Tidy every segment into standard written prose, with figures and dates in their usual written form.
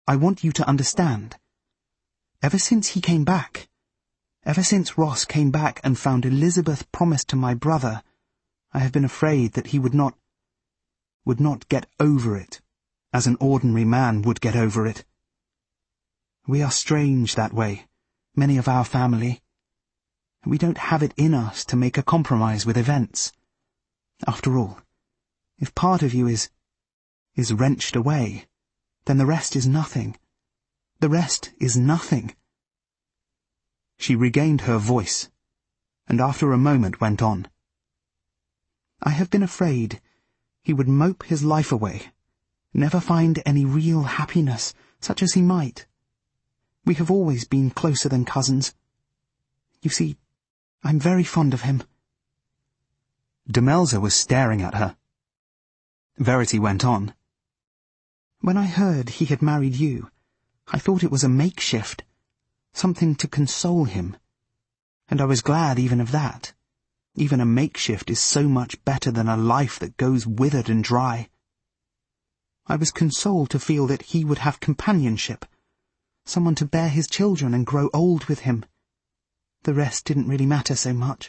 I want you to understand. Ever since he came back, ever since Ross came back and found Elizabeth promised to my brother, I have been afraid that he would not get over it, as an ordinary man would get over it. We are strange that way, many of our family. We don't have it in us to make a compromise with events. After all, if part of you is wrenched away, then the rest is nothing. The rest is nothing. She regained her voice, and after a moment went on. I have been afraid he would mope his life away, never find any real happiness, such as he might. We have always been closer than cousins. You see, I'm very fond of him. Demelza was staring at her. Verity went on. When I heard he had married you, I thought it was a makeshift, something to console him. And I was glad even of that. Even a makeshift is so much better than a life that goes withered and dry. I was consoled to feel that he would have companionship, someone to bear his children and grow old with him. The rest didn't really matter so much.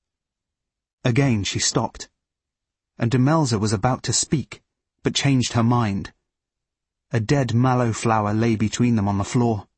Again she stopped, and Demelza was about to speak, but changed her mind. A dead mallow flower lay between them on the floor.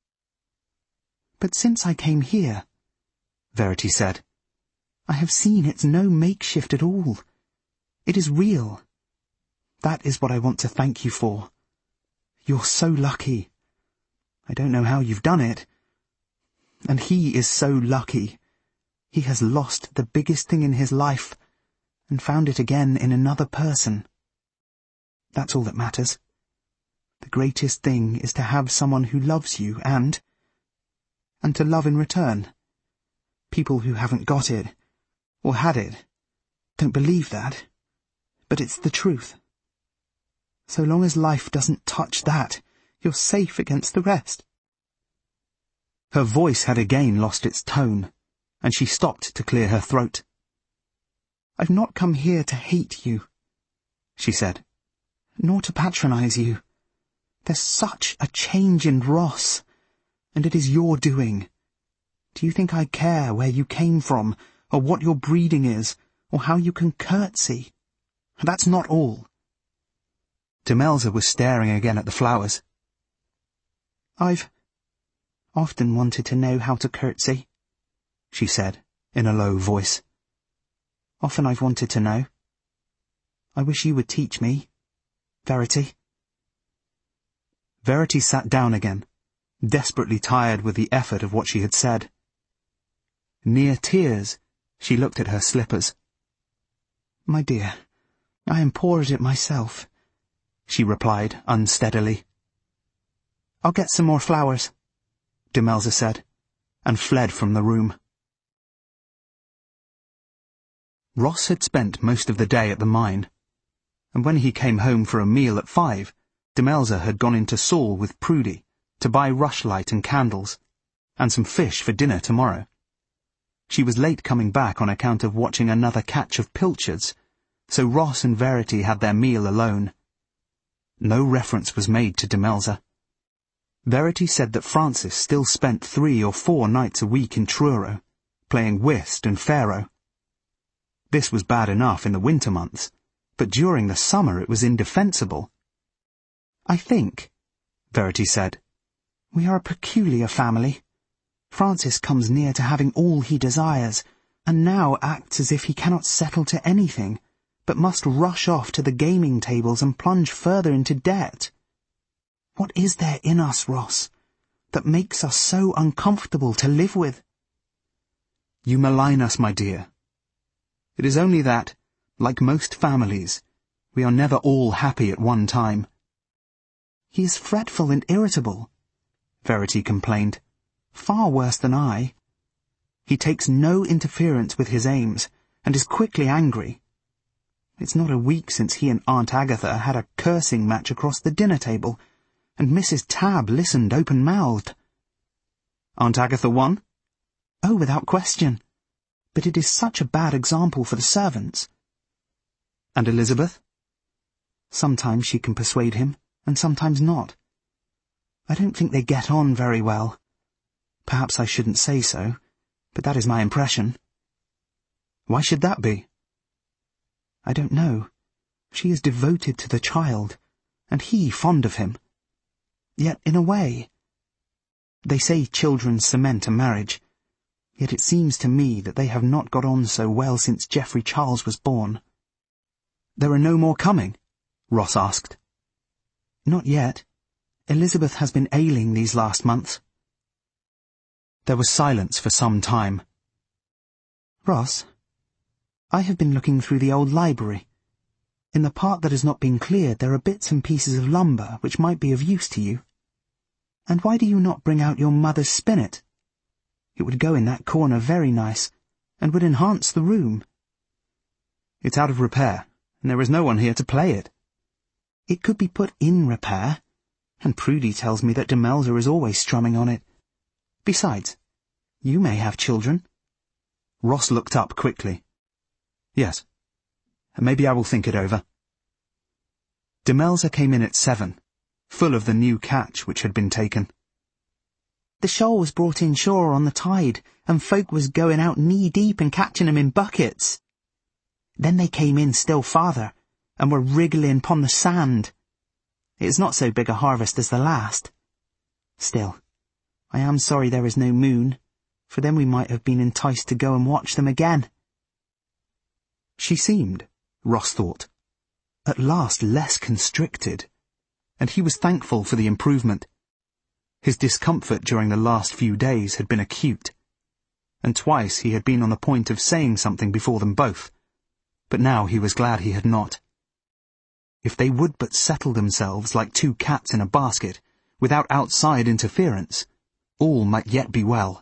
But since I came here, Verity said, I have seen it's no makeshift at all. It is real. That is what I want to thank you for. You're so lucky. I don't know how you've done it. And he is so lucky. He has lost the biggest thing in his life and found it again in another person. That's all that matters. The greatest thing is to have someone who loves you and to love in return. People who haven't got it, or had it, don't believe that, but it's the truth. So long as life doesn't touch that, you're safe against the rest. Her voice had again lost its tone, and she stopped to clear her throat. I've not come here to hate you, she said, nor to patronize you. There's such a change in Ross, and it is your doing. Do you think I care where you came from, or what your breeding is, or how you can curtsy? That's not all. Demelza was staring again at the flowers. I've often wanted to know how to curtsy, she said, in a low voice. Often I've wanted to know. I wish you would teach me, Verity. Verity sat down again, desperately tired with the effort of what she had said. Near tears, she looked at her slippers. My dear, I am poor at it myself, she replied unsteadily. I'll get some more flowers, Demelza said, and fled from the room. Ross had spent most of the day at the mine, and when he came home for a meal at 5, Demelza had gone into Saul with Prudy to buy rushlight and candles, and some fish for dinner tomorrow. She was late coming back on account of watching another catch of pilchards, so Ross and Verity had their meal alone. No reference was made to Demelza. Verity said that Francis still spent 3 or 4 nights a week in Truro, playing whist and faro. This was bad enough in the winter months, but during the summer it was indefensible. I think, Verity said, we are a peculiar family. Francis comes near to having all he desires, and now acts as if he cannot settle to anything, but must rush off to the gaming tables and plunge further into debt. What is there in us, Ross, that makes us so uncomfortable to live with? You malign us, my dear. It is only that, like most families, we are never all happy at one time. He is fretful and irritable, Verity complained. Far worse than I. He takes no interference with his aims, and is quickly angry. It's not a week since he and Aunt Agatha had a cursing match across the dinner table, and Mrs. Tabb listened open-mouthed. Aunt Agatha won? Oh, without question. But it is such a bad example for the servants. And Elizabeth? Sometimes she can persuade him, and sometimes not. I don't think they get on very well. Perhaps I shouldn't say so, but that is my impression. Why should that be? I don't know. She is devoted to the child, and he fond of him. Yet, in a way, they say children cement a marriage, yet it seems to me that they have not got on so well since Geoffrey Charles was born. There are no more coming? Ross asked. Not yet. Elizabeth has been ailing these last months. There was silence for some time. Ross, I have been looking through the old library. In the part that has not been cleared, there are bits and pieces of lumber which might be of use to you. And why do you not bring out your mother's spinet? It would go in that corner very nice, and would enhance the room. It's out of repair, and there is no one here to play it. It could be put in repair, and Prudy tells me that Demelza is always strumming on it. Besides, you may have children. Ross looked up quickly. Yes. Maybe I will think it over. Demelza came in at 7, full of the new catch which had been taken. The shoal was brought in shore on the tide, and folk was going out knee-deep and catching 'em in buckets. Then they came in still farther, and were wriggling upon the sand. It is not so big a harvest as the last. Still, I am sorry there is no moon, for then we might have been enticed to go and watch them again. She seemed, Ross thought, at last less constricted, and he was thankful for the improvement. His discomfort during the last few days had been acute, and twice he had been on the point of saying something before them both, but now he was glad he had not. If they would but settle themselves like two cats in a basket, without outside interference, all might yet be well.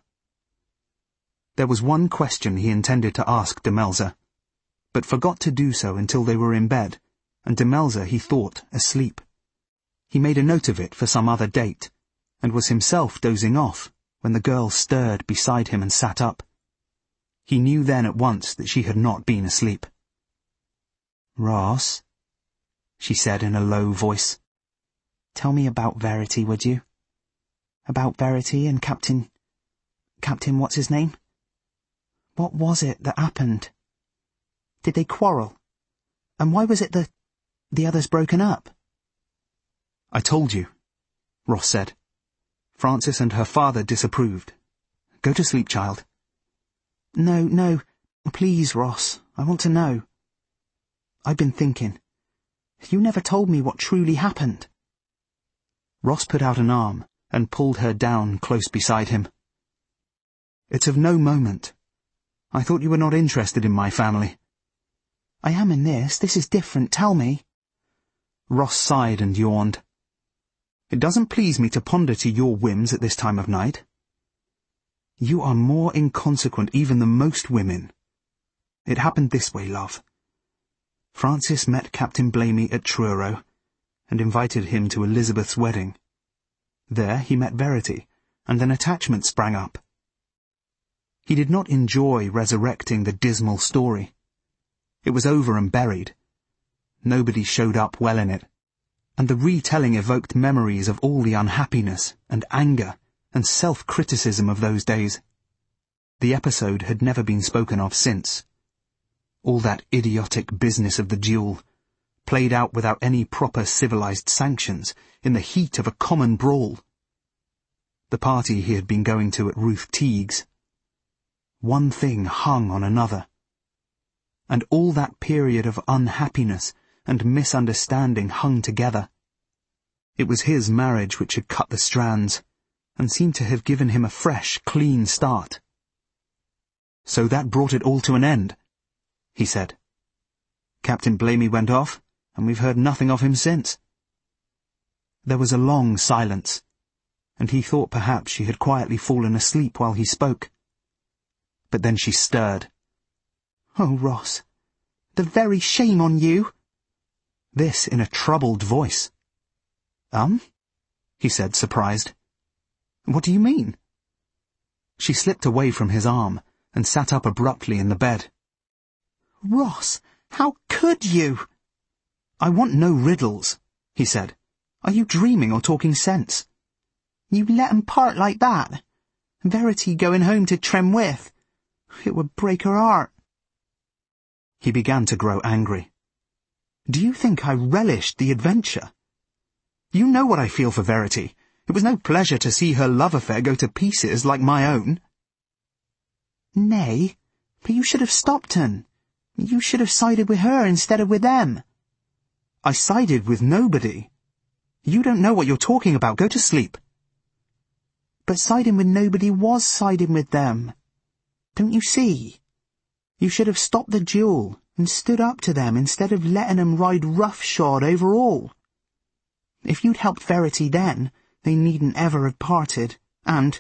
There was one question he intended to ask Demelza, but forgot to do so until they were in bed, and Demelza, he thought, asleep. He made a note of it for some other date, and was himself dozing off when the girl stirred beside him and sat up. He knew then at once that she had not been asleep. "Ross," she said in a low voice, "tell me about Verity, would you? About Verity and Captain what's his name? What was it that happened? Did they quarrel? And why was it that the others broken up?" "I told you," Ross said. "Frances and her father disapproved. Go to sleep, child." No, please, Ross, I want to know. I've been thinking. You never told me what truly happened. Ross put out an arm and pulled her down close beside him. "It's of no moment. I thought you were not interested in my family." "I am in this. This is different. Tell me." Ross sighed and yawned. "It doesn't please me to ponder to your whims at this time of night. You are more inconsequent even than most women. It happened this way, love. Francis met Captain Blamey at Truro, and invited him to Elizabeth's wedding. There he met Verity, and an attachment sprang up. He did not enjoy resurrecting the dismal story. It was over and buried. Nobody showed up well in it, and the retelling evoked memories of all the unhappiness and anger and self-criticism of those days. The episode had never been spoken of since. All that idiotic business of the duel, played out without any proper civilized sanctions, in the heat of a common brawl. The party he had been going to at Ruth Teague's. One thing hung on another. And all that period of unhappiness and misunderstanding hung together. It was his marriage which had cut the strands, and seemed to have given him a fresh, clean start. "So that brought it all to an end," he said. "Captain Blamey went off, and we've heard nothing of him since." There was a long silence, and he thought perhaps she had quietly fallen asleep while he spoke. But then she stirred. "Oh, Ross, the very shame on you!" This in a troubled voice. He said, surprised. "What do you mean?" She slipped away from his arm and sat up abruptly in the bed. "Ross, how could you?" "I want no riddles," he said. "Are you dreaming or talking sense?" You let 'em part like that? Verity going home to Tremwith? It would break her heart. He began to grow angry. Do you think I relished the adventure? You know what I feel for Verity. It was no pleasure to see her love affair go to pieces like my own. Nay, but you should have stopped her. You should have sided with her instead of with them. I sided with nobody. You don't know what you're talking about. Go to sleep. But siding with nobody was siding with them. Don't you see? You should have stopped the duel and stood up to them instead of letting 'em ride roughshod over all. If you'd helped Verity then, they needn't ever have parted. And...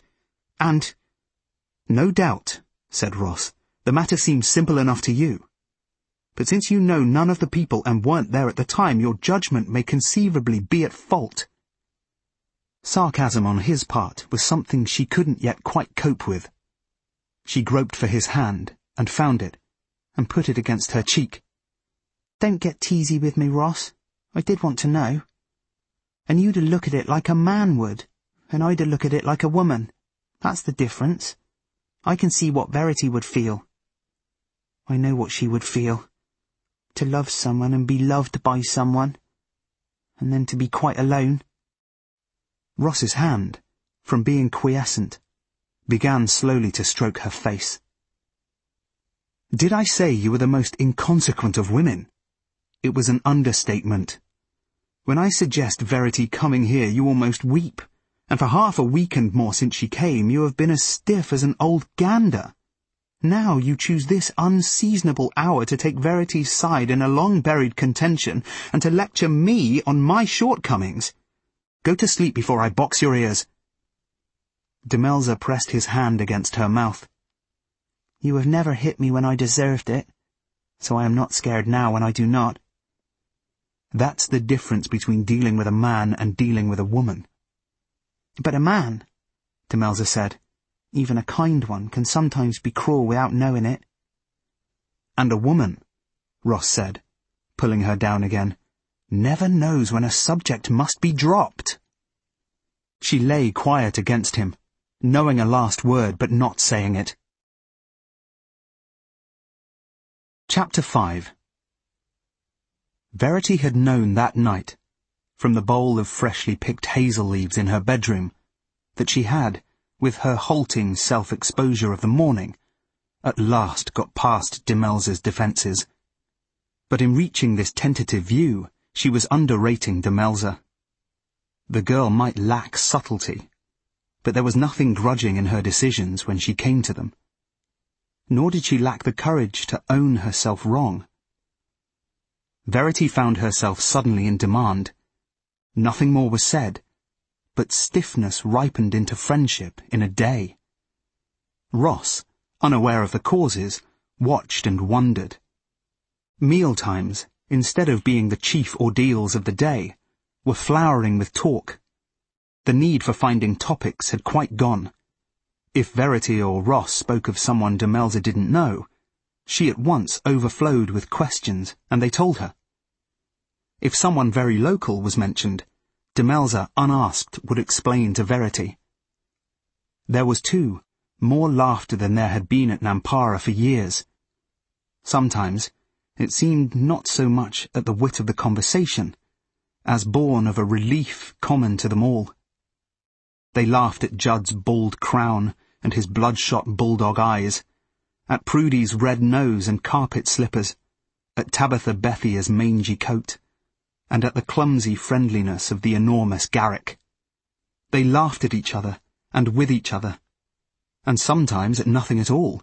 No doubt, said Ross, the matter seems simple enough to you. But since you know none of the people and weren't there at the time, your judgment may conceivably be at fault. Sarcasm on his part was something she couldn't yet quite cope with. She groped for his hand and found it, and put it against her cheek. Don't get teasy with me, Ross. I did want to know. And you'd look at it like a man would, and I'd look at it like a woman. That's the difference. I can see what Verity would feel. I know what she would feel. To love someone and be loved by someone. And then to be quite alone. Ross's hand, from being quiescent, began slowly to stroke her face. Did I say you were the most inconsequent of women? It was an understatement. When I suggest Verity coming here, you almost weep, and for half a week and more since she came, you have been as stiff as an old gander. Now you choose this unseasonable hour to take Verity's side in a long-buried contention, and to lecture me on my shortcomings. Go to sleep before I box your ears. Demelza pressed his hand against her mouth. You have never hit me when I deserved it, so I am not scared now when I do not. That's the difference between dealing with a man and dealing with a woman. But a man, Demelza said, even a kind one, can sometimes be cruel without knowing it. And a woman, Ross said, pulling her down again, never knows when a subject must be dropped. She lay quiet against him, knowing a last word but not saying it. Chapter 5. Verity had known that night, from the bowl of freshly picked hazel leaves in her bedroom, that she had, with her halting self-exposure of the morning, at last got past Demelza's defences. But in reaching this tentative view, she was underrating Demelza. The girl might lack subtlety, but there was nothing grudging in her decisions when she came to them. Nor did she lack the courage to own herself wrong. Verity found herself suddenly in demand. Nothing more was said, but stiffness ripened into friendship in a day. Ross, unaware of the causes, watched and wondered. Mealtimes, instead of being the chief ordeals of the day, were flowering with talk. The need for finding topics had quite gone. If Verity or Ross spoke of someone Demelza didn't know, she at once overflowed with questions, and they told her. If someone very local was mentioned, Demelza, unasked, would explain to Verity. There was, too, more laughter than there had been at Nampara for years. Sometimes it seemed not so much at the wit of the conversation, as born of a relief common to them all. They laughed at Judd's bald crown and his bloodshot bulldog eyes, at Prudy's red nose and carpet slippers, at Tabitha Bethia's mangy coat, and at the clumsy friendliness of the enormous Garrick. They laughed at each other, and with each other, and sometimes at nothing at all.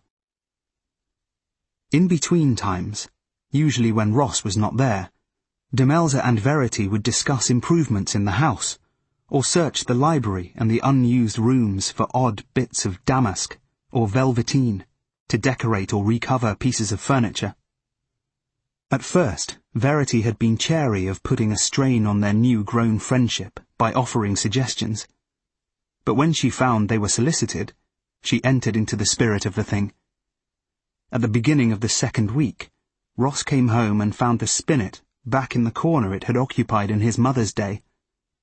In between times, usually when Ross was not there, Demelza and Verity would discuss improvements in the house, or search the library and the unused rooms for odd bits of damask or velveteen to decorate or recover pieces of furniture. At first, Verity had been chary of putting a strain on their new-grown friendship by offering suggestions. But when she found they were solicited, she entered into the spirit of the thing. At the beginning of the second week, Ross came home and found the spinnet back in the corner it had occupied in his mother's day,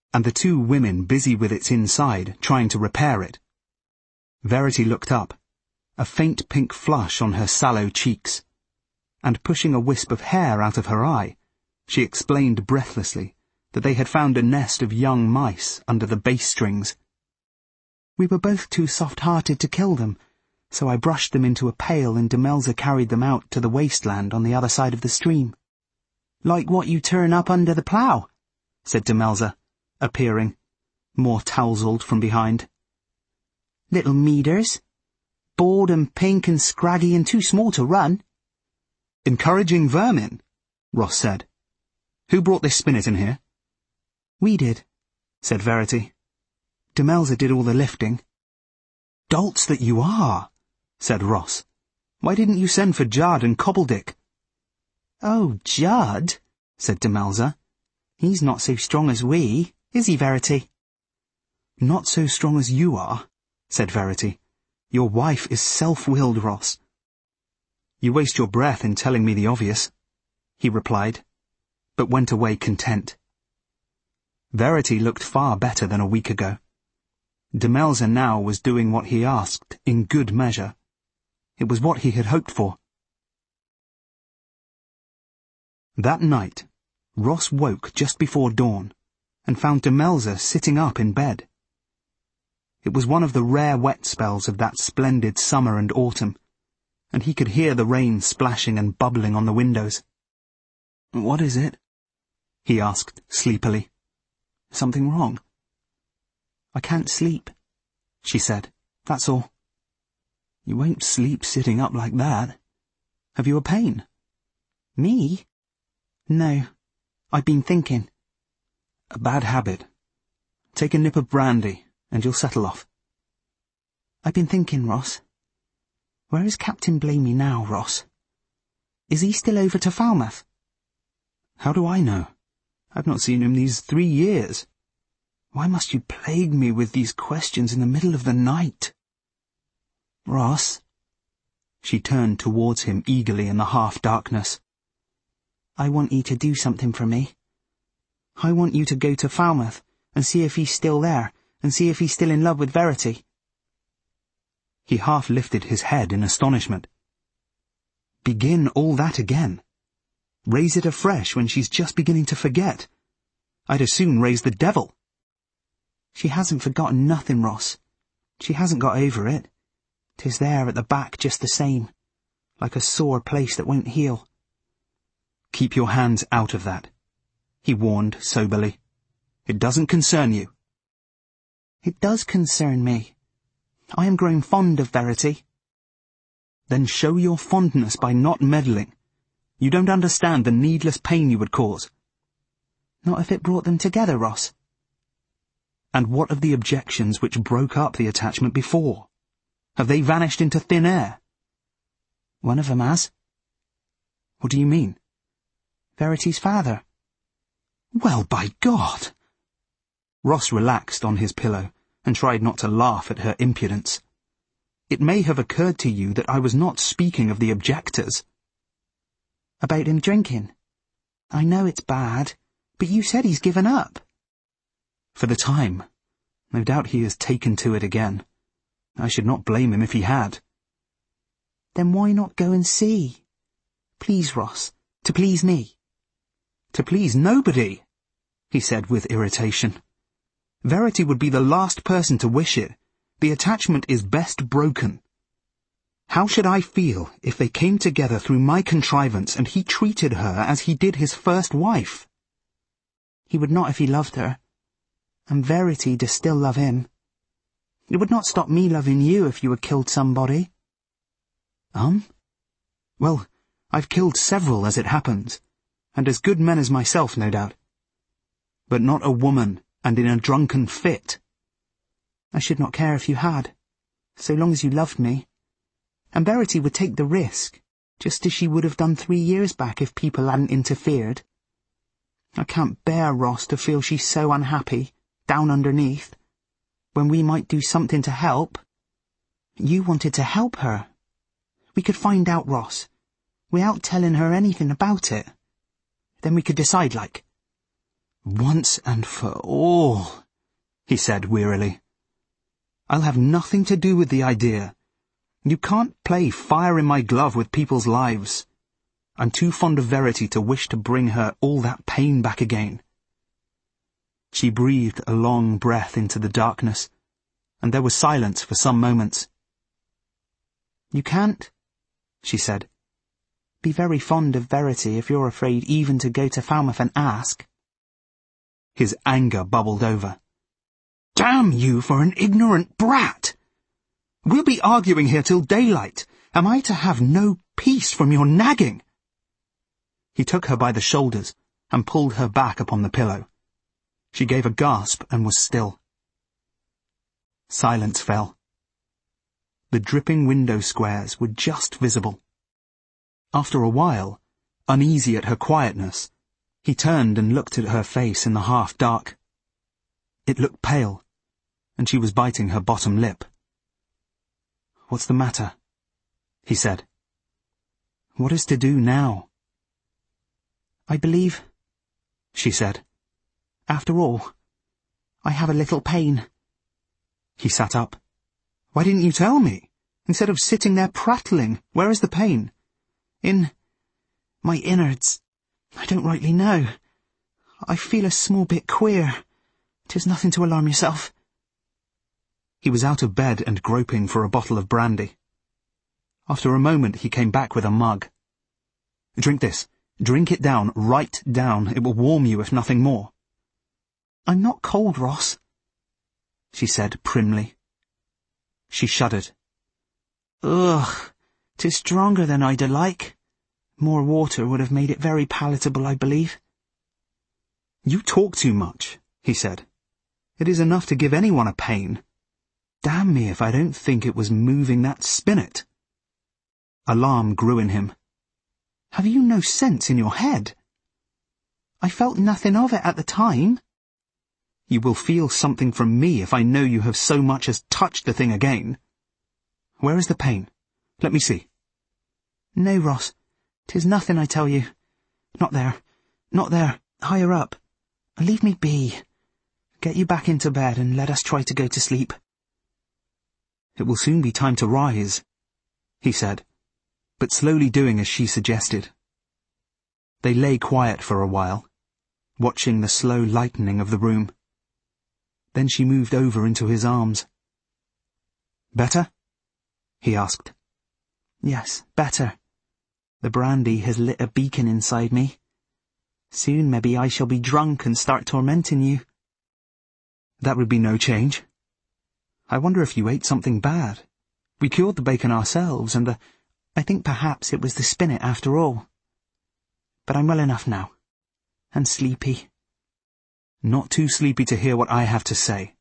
and the two women busy with its inside, trying to repair it. Verity looked up, a faint pink flush on her sallow cheeks, and pushing a wisp of hair out of her eye, she explained breathlessly that they had found a nest of young mice under the bass strings. We were both too soft-hearted to kill them, so I brushed them into a pail and Demelza carried them out to the wasteland on the other side of the stream. Like what you turn up under the plough, said Demelza, appearing, more tousled from behind. Little meaders. Bald and pink and scraggy and too small to run. Encouraging vermin, Ross said. Who brought this spinet in here? We did, said Verity. Demelza did all the lifting. Dolts that you are, said Ross. Why didn't you send for Judd and Cobbledick? Oh, Judd, said Demelza. He's not so strong as we, is he, Verity? Not so strong as you are, said Verity. Your wife is self-willed, Ross. You waste your breath in telling me the obvious, he replied, but went away content. Verity looked far better than a week ago. Demelza now was doing what he asked in good measure. It was what he had hoped for. That night, Ross woke just before dawn and found Demelza sitting up in bed. It was one of the rare wet spells of that splendid summer and autumn, and he could hear the rain splashing and bubbling on the windows. What is it? He asked sleepily. Something wrong? I can't sleep, she said. That's all. You won't sleep sitting up like that. Have you a pain? Me? No. I've been thinking. A bad habit. Take a nip of brandy, and you'll settle off. I've been thinking, Ross. Where is Captain Blamey now, Ross? Is he still over to Falmouth? How do I know? I've not seen him these 3 years. Why must you plague me with these questions in the middle of the night? Ross. She turned towards him eagerly in the half-darkness. I want you to do something for me. I want you to go to Falmouth and see if he's still there, and see if he's still in love with Verity. He half lifted his head in astonishment. Begin all that again? Raise it afresh when she's just beginning to forget? I'd as soon raise the devil. She hasn't forgotten nothing, Ross. She hasn't got over it. 'Tis there at the back just the same, like a sore place that won't heal. Keep your hands out of that, he warned soberly. It doesn't concern you. It does concern me. I am growing fond of Verity. Then show your fondness by not meddling. You don't understand the needless pain you would cause. Not if it brought them together, Ross. And what of the objections which broke up the attachment before? Have they vanished into thin air? One of them has. What do you mean? Verity's father. Well, by God! Ross relaxed on his pillow and tried not to laugh at her impudence. It may have occurred to you that I was not speaking of the objectors. About him drinking. I know it's bad, but you said he's given up. For the time. No doubt he has taken to it again. I should not blame him if he had. Then why not go and see? Please, Ross, to please me. To please nobody, he said with irritation. Verity would be the last person to wish it. The attachment is best broken. How should I feel if they came together through my contrivance and he treated her as he did his first wife? He would not if he loved her. And Verity does still love him. It would not stop me loving you if you had killed somebody. Well, I've killed several as it happens, and as good men as myself, no doubt. But not a woman, and in a drunken fit. I should not care if you had, so long as you loved me. And Verity would take the risk, just as she would have done 3 years back if people hadn't interfered. I can't bear, Ross, to feel she's so unhappy, down underneath, when we might do something to help. You wanted to help her. We could find out, Ross, without telling her anything about it. Then we could decide, like. Once and for all, he said wearily. I'll have nothing to do with the idea. You can't play fire in my glove with people's lives. I'm too fond of Verity to wish to bring her all that pain back again. She breathed a long breath into the darkness, and there was silence for some moments. You can't, she said, be very fond of Verity if you're afraid even to go to Falmouth and ask. His anger bubbled over. Damn you for an ignorant brat! We'll be arguing here till daylight. Am I to have no peace from your nagging? He took her by the shoulders and pulled her back upon the pillow. She gave a gasp and was still. Silence fell. The dripping window squares were just visible. After a while, uneasy at her quietness, he turned and looked at her face in the half-dark. It looked pale, and she was biting her bottom lip. What's the matter? He said. What is to do now? I believe, she said. After all, I have a little pain. He sat up. Why didn't you tell me? Instead of sitting there prattling, where is the pain? In my innards. I don't rightly know. I feel a small bit queer. 'Tis nothing to alarm yourself. He was out of bed and groping for a bottle of brandy. After a moment he came back with a mug. Drink this. Drink it down, right down. It will warm you if nothing more. I'm not cold, Ross, she said primly. She shuddered. Ugh, 'tis stronger than I'd like. More water would have made it very palatable, I believe. You talk too much, he said. It is enough to give anyone a pain. Damn me if I don't think it was moving that spinet. Alarm grew in him. Have you no sense in your head? I felt nothing of it at the time. You will feel something from me if I know you have so much as touched the thing again. Where is the pain? Let me see. No, Ross, 'tis nothing, I tell you. Not there. Not there. Higher up. Leave me be. Get you back into bed and let us try to go to sleep. It will soon be time to rise, he said, but slowly doing as she suggested. They lay quiet for a while, watching the slow lightening of the room. Then she moved over into his arms. Better? He asked. Yes, better. The brandy has lit a beacon inside me. Soon maybe I shall be drunk and start tormenting you. That would be no change. I wonder if you ate something bad. We cured the bacon ourselves, and I think perhaps it was the spinet after all. But I'm well enough now. And sleepy. Not too sleepy to hear what I have to say.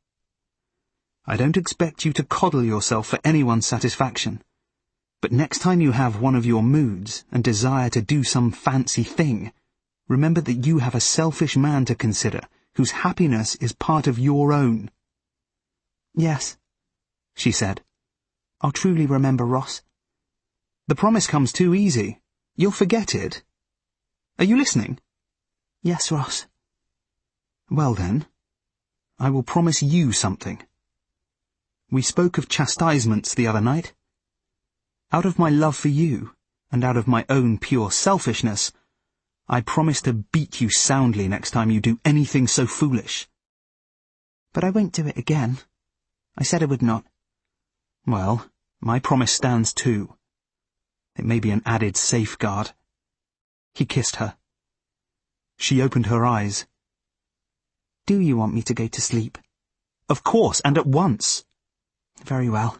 I don't expect you to coddle yourself for anyone's satisfaction. But next time you have one of your moods and desire to do some fancy thing, remember that you have a selfish man to consider, whose happiness is part of your own. Yes, she said. I'll truly remember, Ross. The promise comes too easy. You'll forget it. Are you listening? Yes, Ross. Well then, I will promise you something. We spoke of chastisements the other night. Out of my love for you, and out of my own pure selfishness, I promise to beat you soundly next time you do anything so foolish. But I won't do it again. I said I would not. Well, my promise stands too. It may be an added safeguard. He kissed her. She opened her eyes. Do you want me to go to sleep? Of course, and at once. Very well.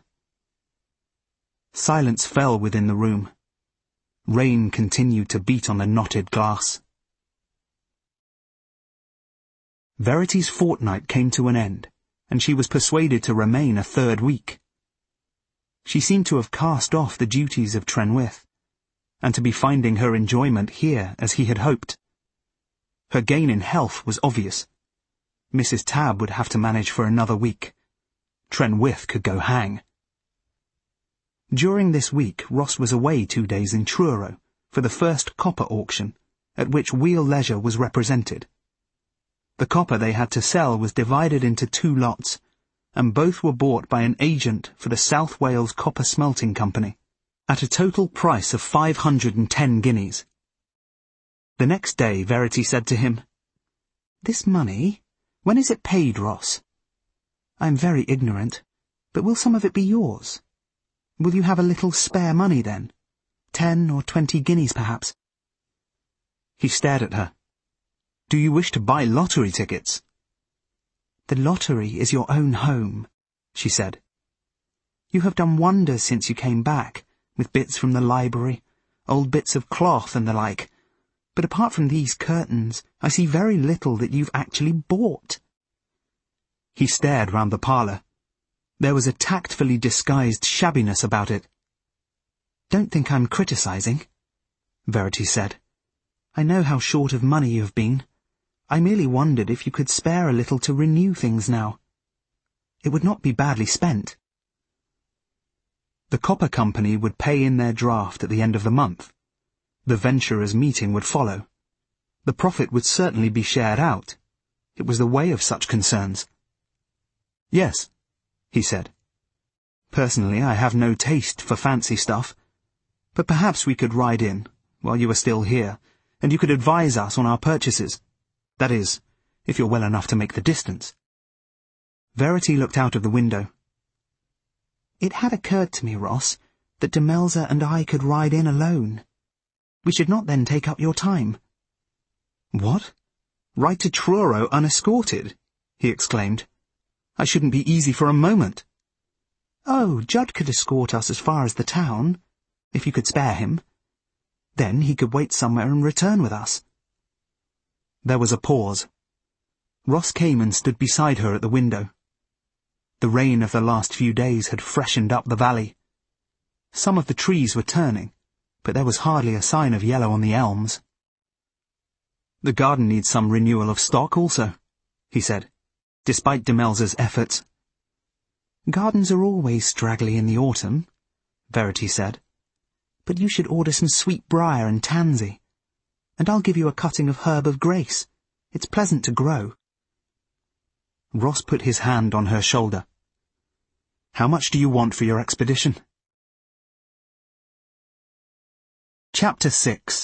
Silence fell within the room. Rain continued to beat on the knotted glass. Verity's fortnight came to an end, and she was persuaded to remain a third week. She seemed to have cast off the duties of Trenwith, and to be finding her enjoyment here as he had hoped. Her gain in health was obvious. Mrs. Tabb would have to manage for another week. Trenwith could go hang. During this week, Ross was away 2 days in Truro for the first copper auction, at which Wheal Leisure was represented. The copper they had to sell was divided into 2 lots, and both were bought by an agent for the South Wales Copper Smelting Company, at a total price of 510 guineas. The next day Verity said to him, "This money, when is it paid, Ross? I am very ignorant, but will some of it be yours? Will you have a little spare money then? 10 or 20 guineas, perhaps?" He stared at her. "Do you wish to buy lottery tickets?" "The lottery is your own home," she said. "You have done wonders since you came back, with bits from the library, old bits of cloth and the like. But apart from these curtains, I see very little that you've actually bought." He stared round the parlour. There was a tactfully disguised shabbiness about it. "Don't think I'm criticising," Verity said. "I know how short of money you have been. I merely wondered if you could spare a little to renew things now. It would not be badly spent." The copper company would pay in their draft at the end of the month. The venturers' meeting would follow. The profit would certainly be shared out. It was the way of such concerns. "Yes," he said. "Personally, I have no taste for fancy stuff. But perhaps we could ride in, while you are still here, and you could advise us on our purchases. That is, if you're well enough to make the distance." Verity looked out of the window. "It had occurred to me, Ross, that Demelza and I could ride in alone. We should not then take up your time." "What? Ride to Truro unescorted?" he exclaimed. "I shouldn't be easy for a moment." "Oh, Judd could escort us as far as the town, if you could spare him. Then he could wait somewhere and return with us." There was a pause. Ross came and stood beside her at the window. The rain of the last few days had freshened up the valley. Some of the trees were turning, but there was hardly a sign of yellow on the elms. "The garden needs some renewal of stock also," he said, despite Demelza's efforts. "Gardens are always straggly in the autumn," Verity said. "But you should order some sweetbriar and tansy. And I'll give you a cutting of herb of grace. It's pleasant to grow." Ross put his hand on her shoulder. "How much do you want for your expedition?" Chapter 6.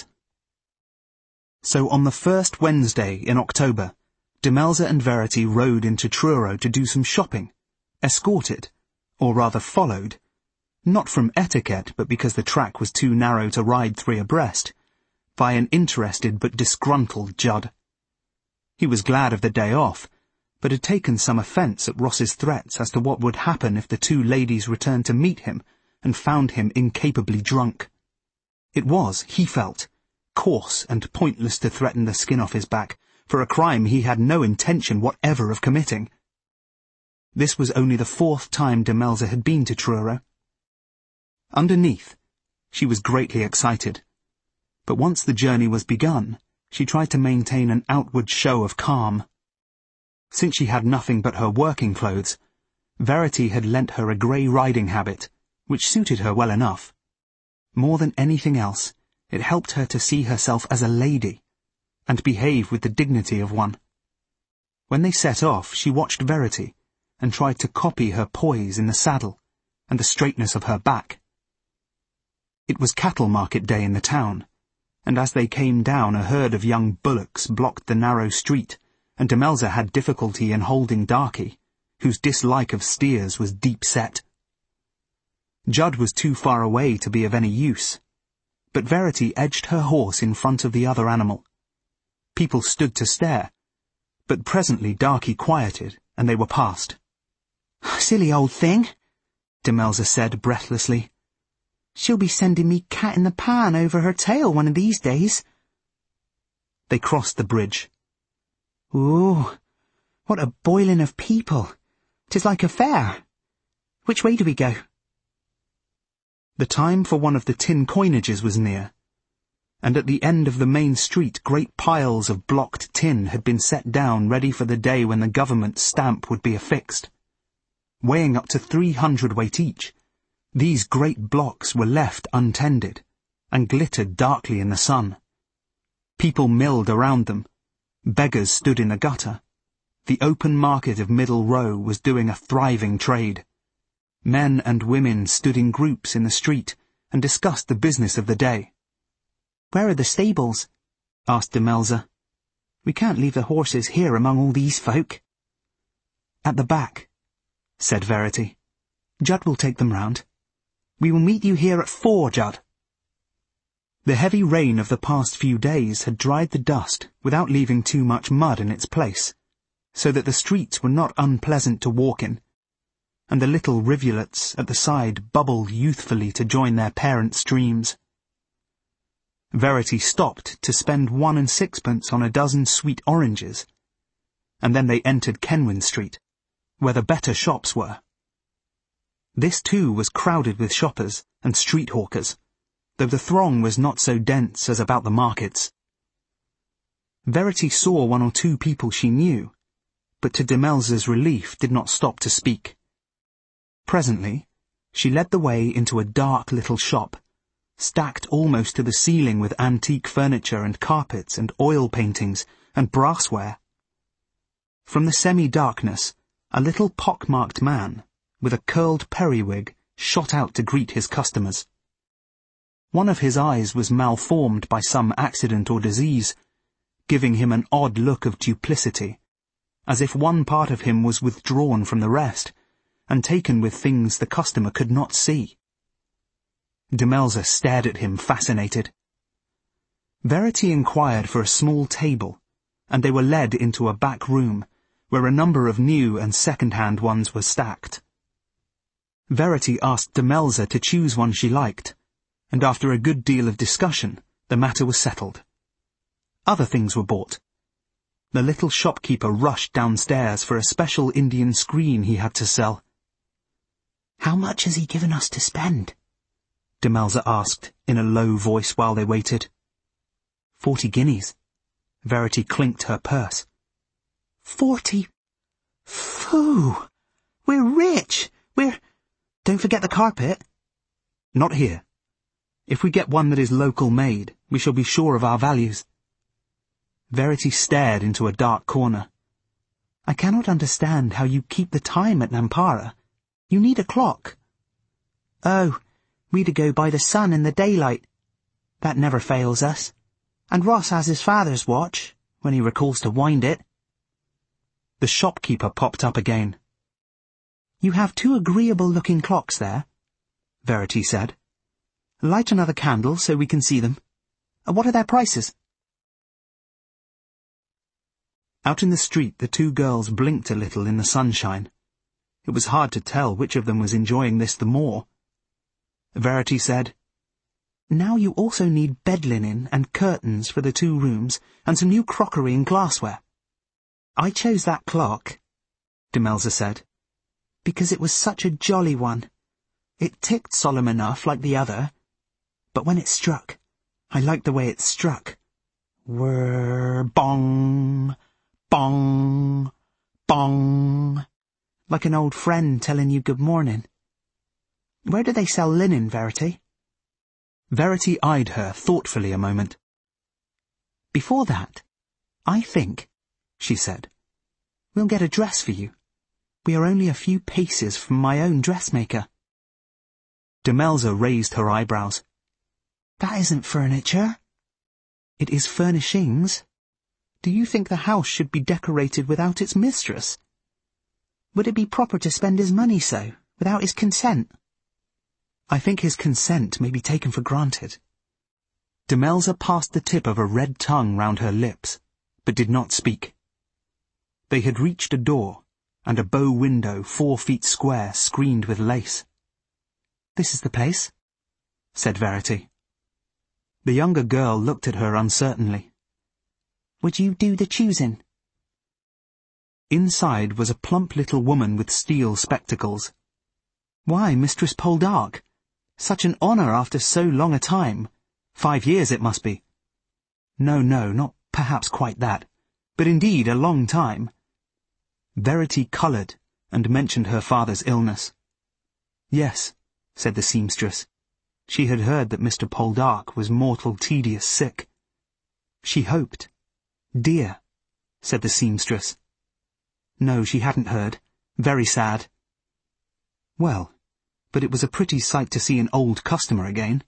So on the first Wednesday in October, Demelza and Verity rode into Truro to do some shopping, escorted, or rather followed, not from etiquette but because the track was too narrow to ride 3 abreast, by an interested but disgruntled Judd. He was glad of the day off, but had taken some offence at Ross's threats as to what would happen if the 2 ladies returned to meet him and found him incapably drunk. It was, he felt, coarse and pointless to threaten the skin off his back for a crime he had no intention whatever of committing. This was only the 4th time Demelza had been to Truro. Underneath, she was greatly excited, but once the journey was begun, she tried to maintain an outward show of calm. Since she had nothing but her working clothes, Verity had lent her a grey riding habit, which suited her well enough. More than anything else, it helped her to see herself as a lady, and behave with the dignity of one. When they set off, she watched Verity, and tried to copy her poise in the saddle, and the straightness of her back. It was cattle market day in the town, and as they came down a herd of young bullocks blocked the narrow street, and Demelza had difficulty in holding Darky, whose dislike of steers was deep set. Judd was too far away to be of any use, but Verity edged her horse in front of the other animal. People stood to stare, but presently Darky quieted, and they were past. "Silly old thing," Demelza said breathlessly. "She'll be sending me cat in the pan over her tail one of these days." They crossed the bridge. "Ooh, what a boiling of people! 'Tis like a fair. Which way do we go?" The time for one of the tin coinages was near, and at the end of the main street great piles of blocked tin had been set down ready for the day when the government stamp would be affixed. Weighing up to 300 weight each, these great blocks were left untended, and glittered darkly in the sun. People milled around them. Beggars stood in the gutter, The open market of Middle Row was doing a thriving trade. Men and women stood in groups in the street and discussed the business of the day. "Where are the stables?" asked Demelza. "We can't leave the horses here among all these folk." "At the back," said Verity. "Judd will take them round." "We will meet you here at 4, Judd." The heavy rain of the past few days had dried the dust without leaving too much mud in its place, so that the streets were not unpleasant to walk in, and the little rivulets at the side bubbled youthfully to join their parent streams. Verity stopped to spend 1 and 6pence on a dozen sweet oranges, and then they entered Kenwyn Street, where the better shops were. This too was crowded with shoppers and street hawkers, though the throng was not so dense as about the markets. Verity saw 1 or 2 people she knew, but to Demelza's relief did not stop to speak. Presently, she led the way into a dark little shop, stacked almost to the ceiling with antique furniture and carpets and oil paintings and brassware. From the semi-darkness, a little pock-marked man, with a curled periwig, shot out to greet his customers. One of his eyes was malformed by some accident or disease, giving him an odd look of duplicity, as if one part of him was withdrawn from the rest, and taken with things the customer could not see. Demelza stared at him, fascinated. Verity inquired for a small table, and they were led into a back room, where a number of new and second-hand ones were stacked. Verity asked Demelza to choose one she liked, and after a good deal of discussion, the matter was settled. Other things were bought. The little shopkeeper rushed downstairs for a special Indian screen he had to sell. "How much has he given us to spend?" Demelza asked, in a low voice while they waited. 40 guineas. Verity clinked her purse. 40? Phoo! We're rich! Don't forget the carpet. Not here. If we get one that is local made, we shall be sure of our values. Verity stared into a dark corner. "I cannot understand how you keep the time at Nampara. You need a clock." "Oh, we to go by the sun in the daylight. That never fails us. And Ross has his father's watch, when he recalls to wind it." The shopkeeper popped up again. "You have 2 agreeable-looking clocks there," Verity said. "Light another candle so we can see them. What are their prices?" Out in the street the 2 girls blinked a little in the sunshine. It was hard to tell which of them was enjoying this the more. Verity said, "Now you also need bed linen and curtains for the 2 rooms, and some new crockery and glassware." "I chose that clock," Demelza said, "because it was such a jolly one. It ticked solemn enough like the other, but when it struck, I liked the way it struck. Whir, bong, bong, bong, like an old friend telling you good morning. Where do they sell linen, Verity?" Verity eyed her thoughtfully a moment. "Before that, I think," she said, "we'll get a dress for you. We are only a few paces from my own dressmaker." Demelza raised her eyebrows. "That isn't furniture." "It is furnishings. Do you think the house should be decorated without its mistress? Would it be proper to spend his money so, without his consent?" "I think his consent may be taken for granted." Demelza passed the tip of a red tongue round her lips, but did not speak. They had reached a door, and a bow window 4 feet square screened with lace. "This is the place," said Verity. The younger girl looked at her uncertainly. "Would you do the choosing?" Inside was a plump little woman with steel spectacles. "Why, Mistress Poldark! Such an honour after so long a time. 5 years it must be." No, not perhaps quite that, but indeed a long time." Verity coloured, and mentioned her father's illness. "Yes," said the seamstress. She had heard that Mr. Poldark was mortal tedious sick. She hoped. "Dear," said the seamstress. No, she hadn't heard. Very sad. Well, but it was a pretty sight to see an old customer again.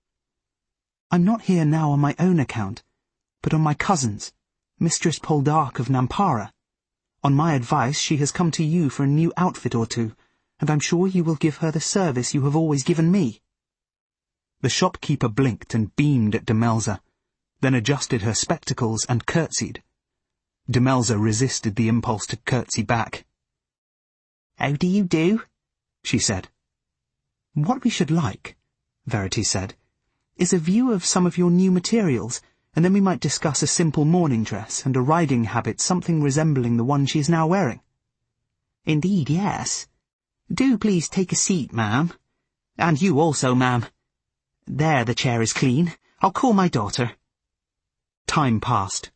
I'm not here now on my own account, but on my cousin's, Mistress Poldark of Nampara. On my advice, she has come to you for a new outfit or two, and I'm sure you will give her the service you have always given me. The shopkeeper blinked and beamed at Demelza, then adjusted her spectacles and curtsied. Demelza resisted the impulse to curtsy back. "How do you do?" she said. "What we should like," Verity said, "is a view of some of your new materials, and then we might discuss a simple morning dress and a riding habit something resembling the one she is now wearing." "Indeed, yes. Do please take a seat, ma'am. And you also, ma'am. There, the chair is clean. I'll call my daughter." Time passed.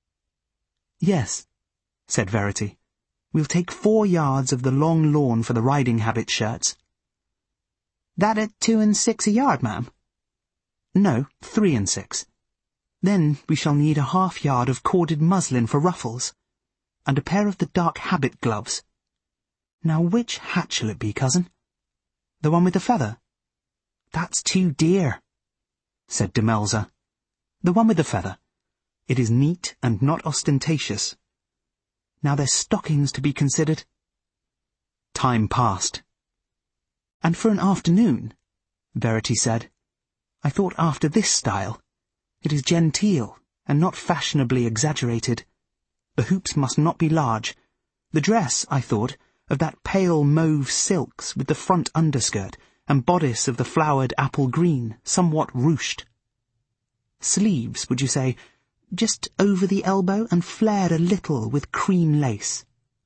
"Yes," said Verity. "We'll take 4 yards of the long lawn for the riding habit shirts." "That at 2 and 6 a yard, ma'am?" "No, 3 and 6. Then we shall need a ½ yard of corded muslin for ruffles, and a pair of the dark habit gloves. Now which hat shall it be, cousin? The one with the feather?" "That's too dear," said Demelza. "The one with the feather. It is neat and not ostentatious. Now there's stockings to be considered." Time passed. "And for an afternoon," Verity said, "I thought after this style. It is genteel, and not fashionably exaggerated. The hoops must not be large. The dress, I thought, of that pale mauve silks with the front underskirt, and bodice of the flowered apple green, somewhat ruched. Sleeves, would you say, just over the elbow and flared a little with cream lace.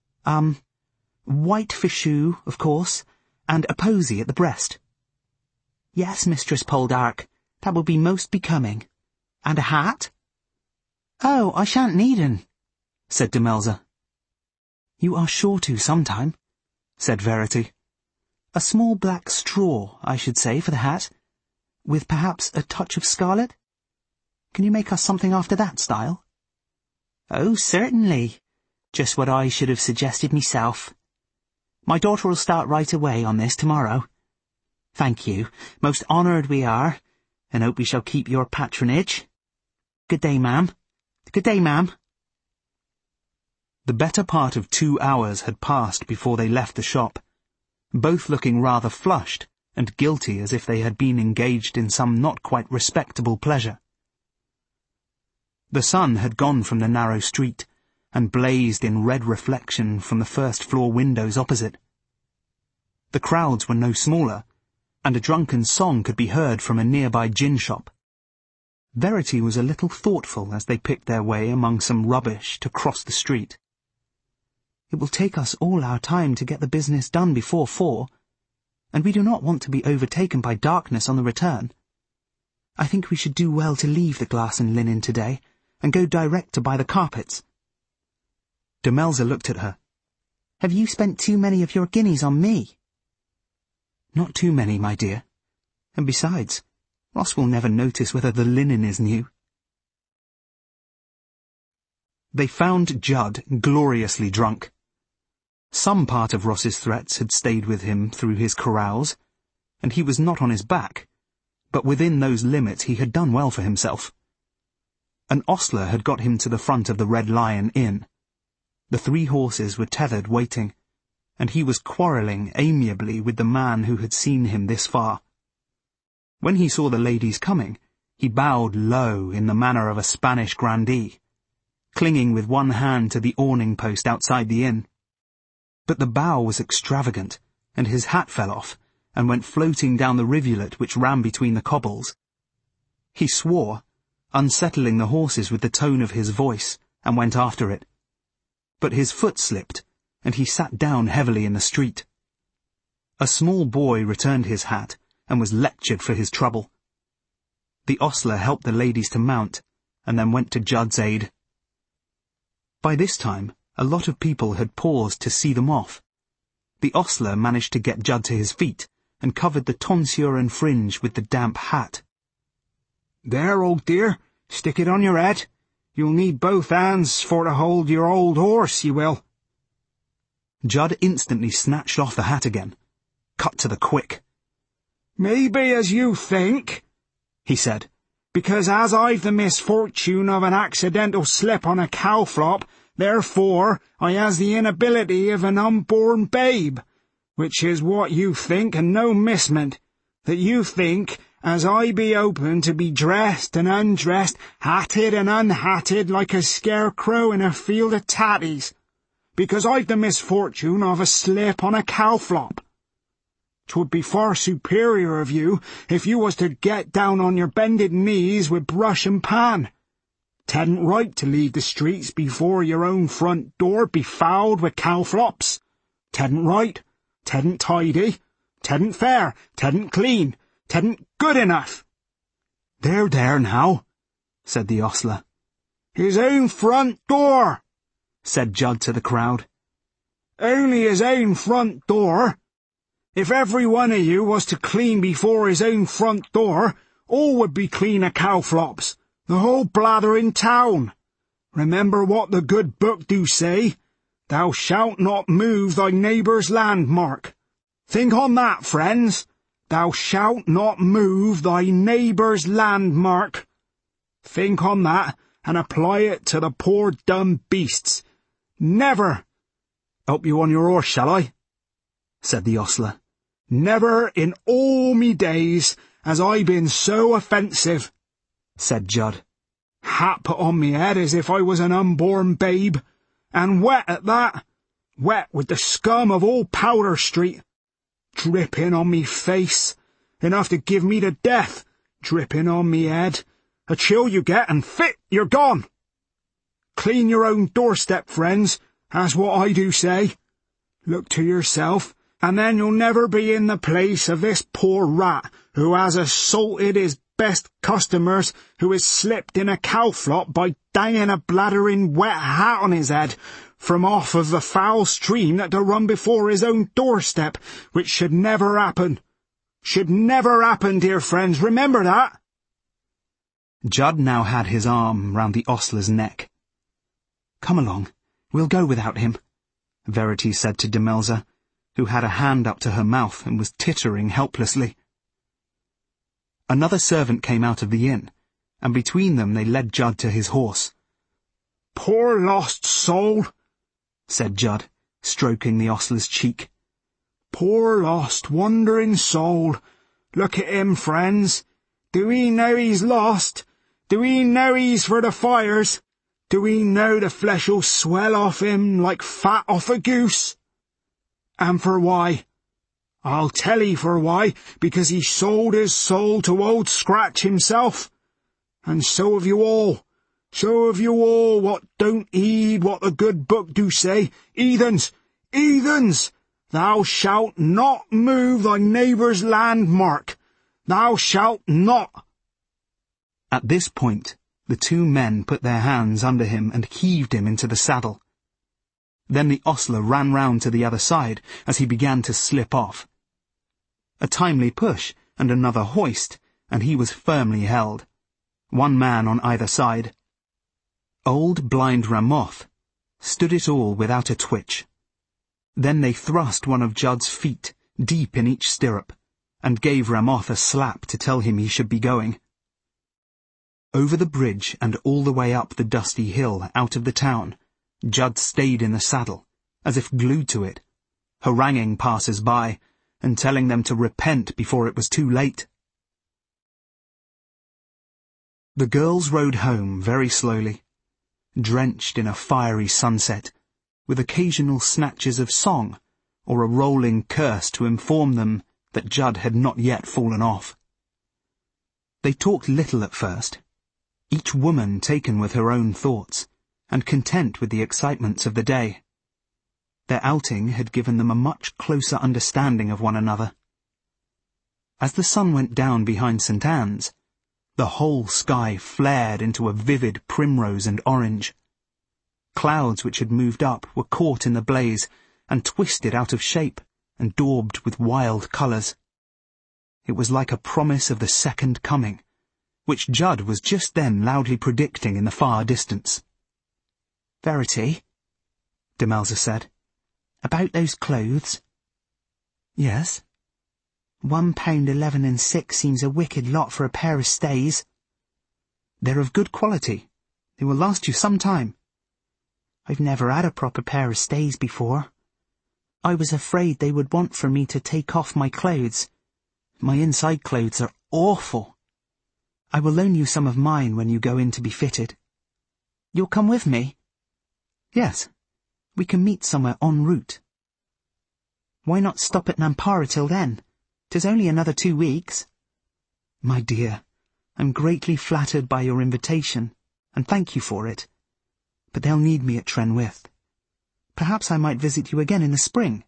White fichu, of course, and a posy at the breast." "Yes, Mistress Poldark, that will be most becoming. And a hat?" "Oh, I shan't need un," said Demelza. "You are sure to sometime," said Verity. "A small black straw, I should say, for the hat, with perhaps a touch of scarlet. Can you make us something after that style?" "Oh, certainly. Just what I should have suggested myself. My daughter will start right away on this tomorrow. Thank you. Most honoured we are, and hope we shall keep your patronage. Good day, ma'am. Good day, ma'am." The better part of 2 hours had passed before they left the shop, both looking rather flushed and guilty as if they had been engaged in some not quite respectable pleasure. The sun had gone from the narrow street, and blazed in red reflection from the first-floor windows opposite. The crowds were no smaller, and a drunken song could be heard from a nearby gin shop. Verity was a little thoughtful as they picked their way among some rubbish to cross the street. "It will take us all our time to get the business done before 4, and we do not want to be overtaken by darkness on the return. I think we should do well to leave the glass and linen today, and go direct to buy the carpets." Demelza looked at her. "Have you spent too many of your guineas on me?" "Not too many, my dear. And besides, Ross will never notice whether the linen is new." They found Judd gloriously drunk. Some part of Ross's threats had stayed with him through his carouse, and he was not on his back, but within those limits he had done well for himself. An ostler had got him to the front of the Red Lion Inn. The 3 horses were tethered waiting, and he was quarrelling amiably with the man who had seen him this far. When he saw the ladies coming, he bowed low in the manner of a Spanish grandee, clinging with one hand to the awning post outside the inn. But the bow was extravagant, and his hat fell off, and went floating down the rivulet which ran between the cobbles. He swore, unsettling the horses with the tone of his voice, and went after it. But his foot slipped, and he sat down heavily in the street. A small boy returned his hat, and was lectured for his trouble. The ostler helped the ladies to mount, and then went to Judd's aid. By this time, a lot of people had paused to see them off. The ostler managed to get Judd to his feet, and covered the tonsure and fringe with the damp hat. "There, old dear, stick it on your head. You'll need both hands for to hold your old horse, you will." Judd instantly snatched off the hat again, cut to the quick. "Maybe as you think," he said, "because as I've the misfortune of an accidental slip on a cowflop, therefore I has the inability of an unborn babe, which is what you think, and no missment, that you think as I be open to be dressed and undressed, hatted and unhatted like a scarecrow in a field of tatties, because I've the misfortune of a slip on a cowflop. 'Twould be far superior of you if you was to get down on your bended knees with brush and pan. 'Tedn't right to leave the streets before your own front door befouled with cowflops. 'Tedn't right, 'tedn't tidy, 'tedn't fair, 'tedn't clean, 'tedn't good enough." "There, there, now," said the ostler. "His own front door," said Judd to the crowd. "Only his own front door. If every one of you was to clean before his own front door, all would be clean of cowflops, the whole blather in town. Remember what the good book do say, thou shalt not move thy neighbour's landmark. Think on that, friends. Thou shalt not move thy neighbour's landmark. Think on that, and apply it to the poor dumb beasts. Never—" "Help you on your horse, shall I?" said the ostler. "Never in all me days has I been so offensive," said Judd. "Hat put on me head as if I was an unborn babe, and wet at that, wet with the scum of all Powder Street. Dripping on me face, enough to give me to death, dripping on me head. A chill you get, and fit, you're gone. Clean your own doorstep, friends, that's what I do say. Look to yourself, and then you'll never be in the place of this poor rat who has assaulted his best customers, who has slipped in a cowflop by danging a blathering wet hat on his head from off of the foul stream that to run before his own doorstep, which should never happen. Should never happen, dear friends, remember that." Judd now had his arm round the ostler's neck. "Come along, we'll go without him," Verity said to Demelza, who had a hand up to her mouth and was tittering helplessly. Another servant came out of the inn, and between them they led Judd to his horse. "Poor lost soul," said Judd, stroking the ostler's cheek. "Poor lost, wandering soul. Look at him, friends. Do we know he's lost? Do we know he's for the fires? Do we know the flesh'll swell off him like fat off a goose? And for why? I'll tell 'ee for why, because he sold his soul to Old Scratch himself. And so have you all. So have you all what don't heed what the good book do say. Heathens! Heathens! Thou shalt not move thy neighbour's landmark. Thou shalt not." At this point, the two men put their hands under him and heaved him into the saddle. Then the ostler ran round to the other side as he began to slip off. A timely push and another hoist, and he was firmly held, one man on either side. Old blind Ramoth stood it all without a twitch. Then they thrust one of Judd's feet deep in each stirrup, and gave Ramoth a slap to tell him he should be going. Over the bridge and all the way up the dusty hill out of the town, Judd stayed in the saddle, as if glued to it, haranguing passers-by, and telling them to repent before it was too late. The girls rode home very slowly, drenched in a fiery sunset, with occasional snatches of song, or a rolling curse to inform them that Judd had not yet fallen off. They talked little at first, each woman taken with her own thoughts, and content with the excitements of the day. Their outing had given them a much closer understanding of one another. As the sun went down behind St. Anne's, the whole sky flared into a vivid primrose and orange. Clouds which had moved up were caught in the blaze and twisted out of shape and daubed with wild colours. It was like a promise of the second coming, which Judd was just then loudly predicting in the far distance. "Verity," Demelza said, About those clothes? Yes? £1.11 seems a wicked lot for a pair of stays. They're of good quality. They will last you some time. I've never had a proper pair of stays before. I was afraid they would want for me to take off my clothes. My inside clothes are awful. I will loan you some of mine when you go in to be fitted. You'll come with me? Yes. We can meet somewhere en route. Why not stop at Nampara till then? 'Tis only another 2 weeks. My dear, I'm greatly flattered by your invitation, and thank you for it. But they'll need me at Trenwith. Perhaps I might visit you again in the spring.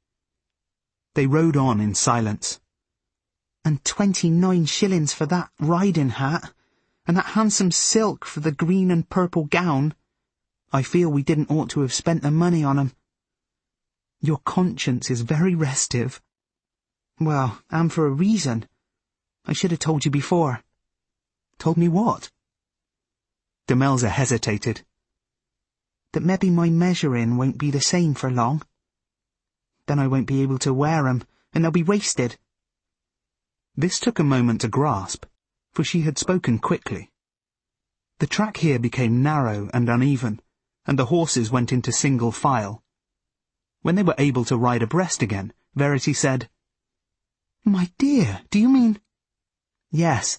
They rode on in silence. And 29 shillings for that riding hat, and that handsome silk for the green and purple gown. I feel we didn't ought to have spent the money on 'em. Your conscience is very restive. Well, and for a reason. I should have told you before. Told me what? Demelza hesitated. That maybe my measuring won't be the same for long. Then I won't be able to wear 'em, and they'll be wasted. This took a moment to grasp, for she had spoken quickly. The track here became narrow and uneven, and the horses went into single file. When they were able to ride abreast again, Verity said, My dear, do you mean— Yes.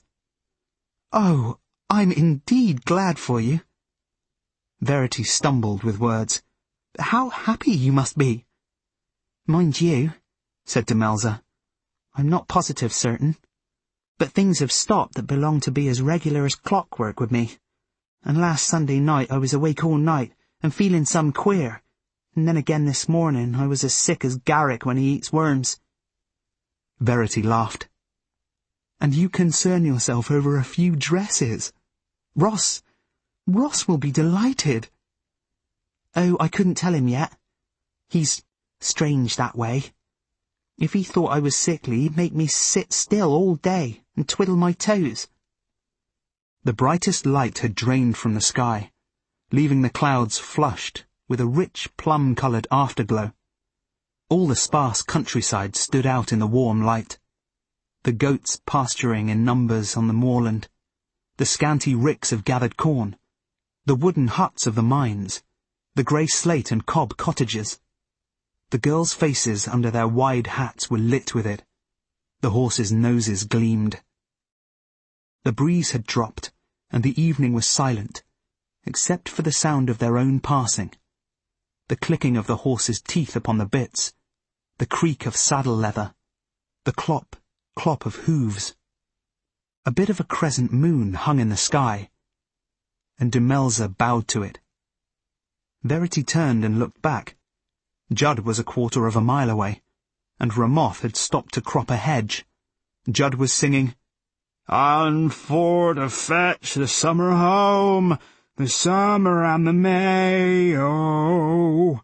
Oh, I'm indeed glad for you. Verity stumbled with words. How happy you must be. Mind you, said Demelza, I'm not positive certain, but things have stopped that belong to be as regular as clockwork with me. And last Sunday night I was awake all night and feeling some queer, and then again this morning I was as sick as Garrick when he eats worms. Verity laughed. And you concern yourself over a few dresses? Ross will be delighted. Oh, I couldn't tell him yet. He's strange that way. If he thought I was sickly, he'd make me sit still all day and twiddle my toes. The brightest light had drained from the sky, leaving the clouds flushed with a rich plum-coloured afterglow. All the sparse countryside stood out in the warm light. The goats pasturing in numbers on the moorland, the scanty ricks of gathered corn, the wooden huts of the mines, the grey slate and cob cottages. The girls' faces under their wide hats were lit with it. The horses' noses gleamed. The breeze had dropped, and the evening was silent, except for the sound of their own passing, the clicking of the horses' teeth upon the bits, the creak of saddle leather, the clop of hooves. A bit of a crescent moon hung in the sky, and Demelza bowed to it. Verity turned and looked back. Judd was 1/4 mile away, and Ramoth had stopped to crop a hedge. Judd was singing, On for to fetch the summer home, the summer and the May, oh.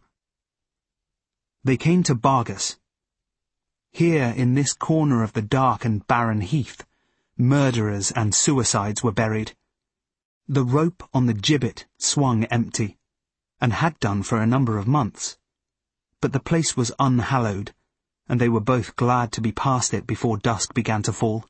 They came to Bargus. Here, in this corner of the dark and barren heath, murderers and suicides were buried. The rope on the gibbet swung empty, and had done for a number of months. But the place was unhallowed, and they were both glad to be past it before dusk began to fall.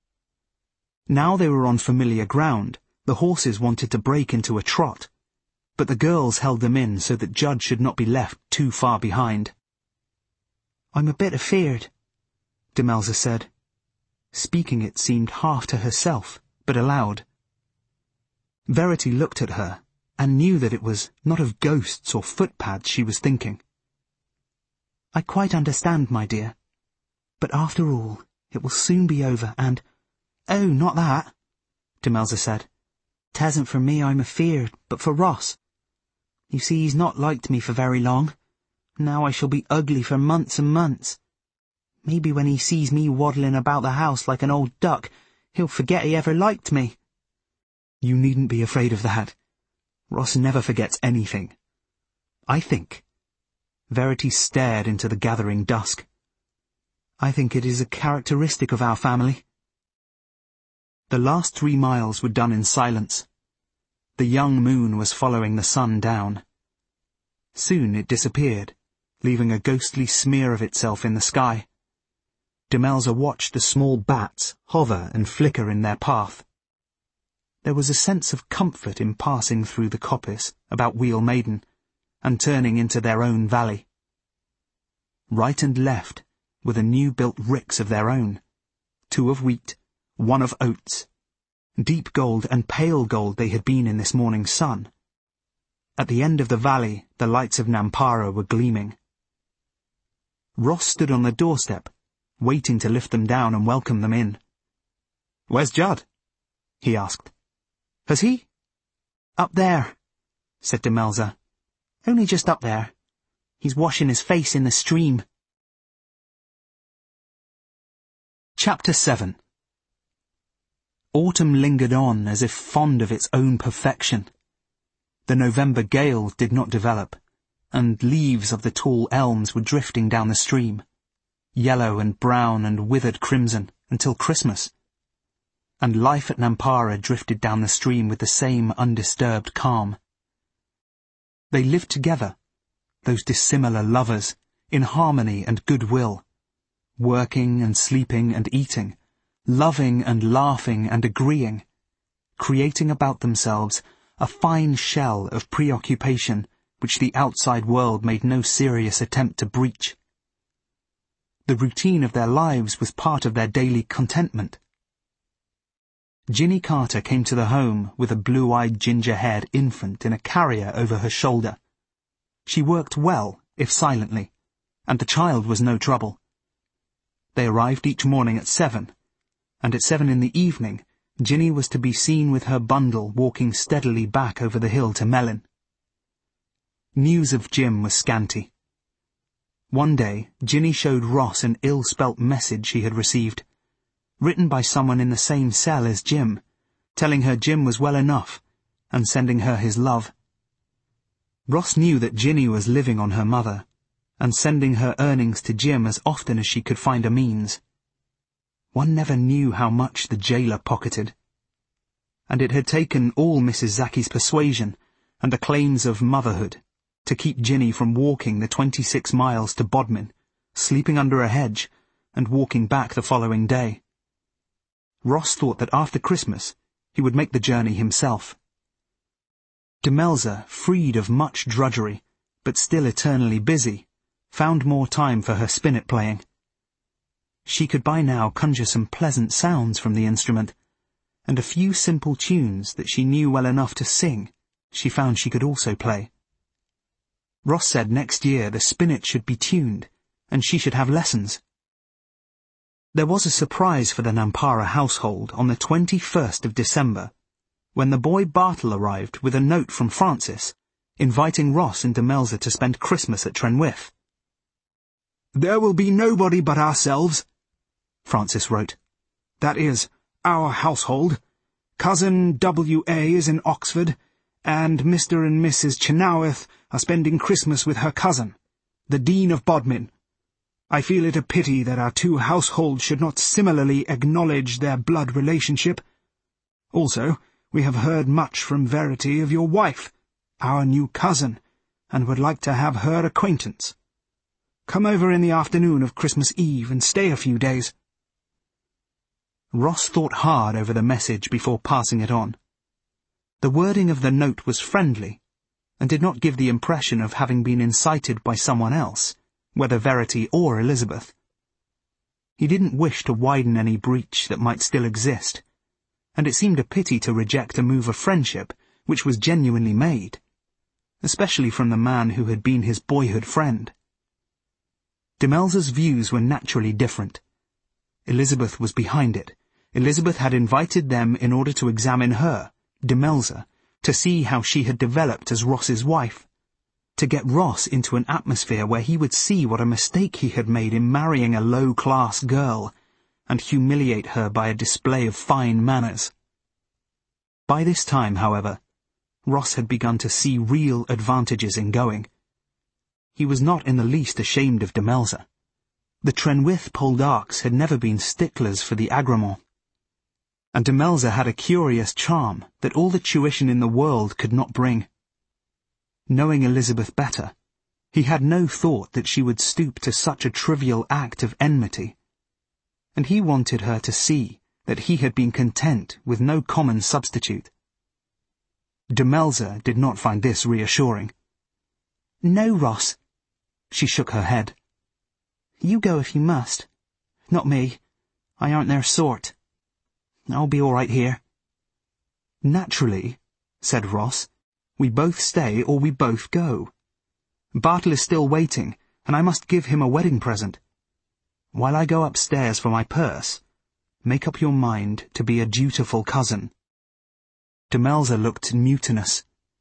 Now they were on familiar ground. The horses wanted to break into a trot, but the girls held them in so that Judd should not be left too far behind. I'm a bit afeared, Demelza said. Speaking it seemed half to herself, but aloud. Verity looked at her, and knew that it was not of ghosts or footpads she was thinking. I quite understand, my dear. But after all, it will soon be over, and— Oh, not that, Demelza said. 'Tasn't for me I'm afeared, but for Ross. You see, he's not liked me for very long. Now I shall be ugly for months and months. Maybe when he sees me waddling about the house like an old duck, he'll forget he ever liked me. You needn't be afraid of that. Ross never forgets anything. I think— Verity stared into the gathering dusk. I think it is a characteristic of our family. The last 3 miles were done in silence. The young moon was following the sun down. Soon it disappeared, leaving a ghostly smear of itself in the sky. Demelza watched the small bats hover and flicker in their path. There was a sense of comfort in passing through the coppice about Wheel Maiden and turning into their own valley. Right and left were the new-built ricks of their own, 2 of wheat, 1 of oats. Deep gold and pale gold they had been in this morning's sun. At the end of the valley, the lights of Nampara were gleaming. Ross stood on the doorstep, waiting to lift them down and welcome them in. "Where's Judd?" he asked. "Has he?" "Up there," said Demelza. "Only just up there. He's washing his face in the stream." Chapter 7. Autumn lingered on as if fond of its own perfection. The November gale did not develop, and leaves of the tall elms were drifting down the stream, yellow and brown and withered crimson, until Christmas. And life at Nampara drifted down the stream with the same undisturbed calm. They lived together, those dissimilar lovers, in harmony and goodwill, working and sleeping and eating, loving and laughing and agreeing, creating about themselves a fine shell of preoccupation which the outside world made no serious attempt to breach. The routine of their lives was part of their daily contentment. Ginny Carter came to the home with a blue-eyed, ginger-haired infant in a carrier over her shoulder. She worked well, if silently, and the child was no trouble. They arrived each morning at 7, and at 7 in the evening, Ginny was to be seen with her bundle walking steadily back over the hill to Melin. News of Jim was scanty. One day, Ginny showed Ross an ill-spelt message she had received, written by someone in the same cell as Jim, telling her Jim was well enough, and sending her his love. Ross knew that Ginny was living on her mother, and sending her earnings to Jim as often as she could find a means. One never knew how much the jailer pocketed. And it had taken all Mrs. Zaki's persuasion and the claims of motherhood to keep Ginny from walking the 26 miles to Bodmin, sleeping under a hedge, and walking back the following day. Ross thought that after Christmas he would make the journey himself. Demelza, freed of much drudgery, but still eternally busy, found more time for her spinet playing. She could by now conjure some pleasant sounds from the instrument, and a few simple tunes that she knew well enough to sing she found she could also play. Ross said next year the spinet should be tuned, and she should have lessons. There was a surprise for the Nampara household on the 21st of December, when the boy Bartle arrived with a note from Francis, inviting Ross and Demelza to spend Christmas at Trenwith. "There will be nobody but ourselves," Francis wrote. "That is, our household. Cousin W.A. is in Oxford, and Mr. and Mrs. Chenoweth are spending Christmas with her cousin, the Dean of Bodmin. I feel it a pity that our 2 households should not similarly acknowledge their blood relationship. Also, we have heard much from Verity of your wife, our new cousin, and would like to have her acquaintance. Come over in the afternoon of Christmas Eve and stay a few days." Ross thought hard over the message before passing it on. The wording of the note was friendly, and did not give the impression of having been incited by someone else, whether Verity or Elizabeth. He didn't wish to widen any breach that might still exist, and it seemed a pity to reject a move of friendship which was genuinely made, especially from the man who had been his boyhood friend. Demelza's views were naturally different. Elizabeth was behind it. Elizabeth had invited them in order to examine her, Demelza, to see how she had developed as Ross's wife, to get Ross into an atmosphere where he would see what a mistake he had made in marrying a low-class girl, and humiliate her by a display of fine manners. By this time, however, Ross had begun to see real advantages in going. He was not in the least ashamed of Demelza. The Trenwith Poldarks had never been sticklers for the agrement, and Demelza had a curious charm that all the tuition in the world could not bring. Knowing Elizabeth better, He had no thought that she would stoop to such a trivial act of enmity, and he wanted her to see that he had been content with no common substitute. Demelza did not find this reassuring. "No, Ross." She shook her head. "You go if you must. Not me. I aren't their sort. I'll be all right here." "Naturally," said Ross, "we both stay or we both go. Bartle is still waiting, and I must give him a wedding present. While I go upstairs for my purse, make up your mind to be a dutiful cousin." Demelza looked mutinous.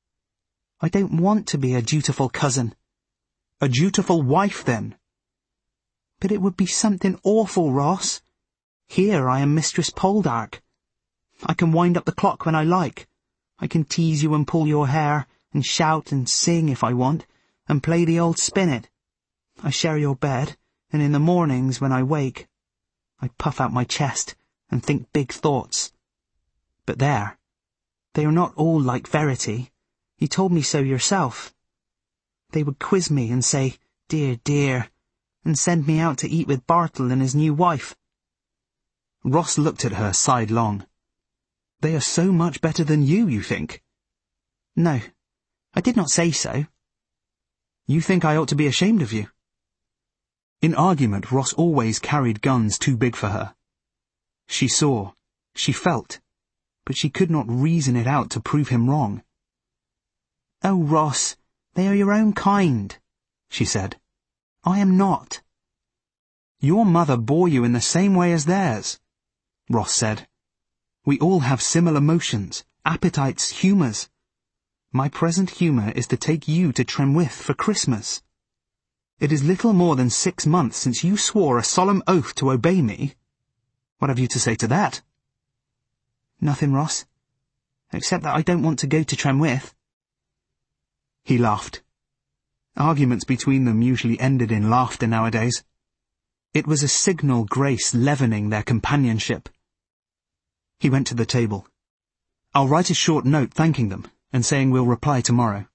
"I don't want to be a dutiful cousin." "A dutiful wife, then." "But it would be something awful, Ross. Here I am Mistress Poldark. I can wind up the clock when I like. I can tease you and pull your hair, and shout and sing if I want, and play the old spinet. I share your bed, and in the mornings when I wake, I puff out my chest and think big thoughts. But there, they are not all like Verity. You told me so yourself. They would quiz me and say, 'Dear, dear,' and send me out to eat with Bartle and his new wife." Ross looked at her sidelong. "They are so much better than you think?" "No, I did not say so." "You think I ought to be ashamed of you?" In argument, Ross always carried guns too big for her. She saw, she felt, but she could not reason it out to prove him wrong. "Oh, Ross, they are your own kind," she said. "I am not." "Your mother bore you in the same way as theirs," Ross said. "We all have similar motions, appetites, humours. My present humour is to take you to Trenwith for Christmas. It is little more than 6 months since you swore a solemn oath to obey me. What have you to say to that?" "Nothing, Ross, except that I don't want to go to Trenwith." He laughed. Arguments between them usually ended in laughter nowadays. It was a signal grace leavening their companionship. He went to the table. "I'll write a short note thanking them, and saying we'll reply tomorrow."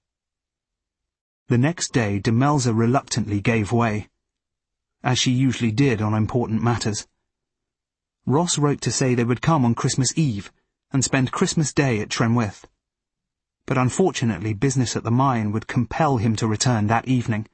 The next day Demelza reluctantly gave way, as she usually did on important matters. Ross wrote to say they would come on Christmas Eve and spend Christmas Day at Trenwith. But unfortunately business at the mine would compel him to return that evening.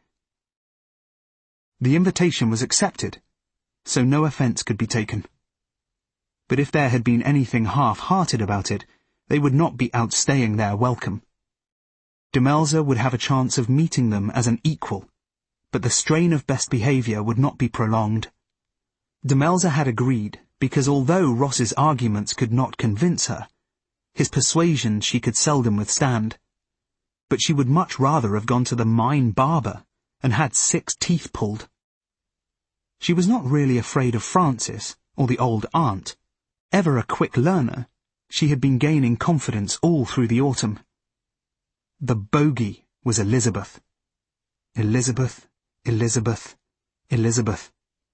The invitation was accepted, so no offence could be taken. But if there had been anything half-hearted about it, they would not be outstaying their welcome. Demelza would have a chance of meeting them as an equal, but the strain of best behaviour would not be prolonged. Demelza had agreed, because although Ross's arguments could not convince her, his persuasions she could seldom withstand. But she would much rather have gone to the mine barber and had 6 teeth pulled. She was not really afraid of Francis or the old aunt. Ever a quick learner, she had been gaining confidence all through the autumn. The bogey was Elizabeth. Elizabeth, Elizabeth, Elizabeth.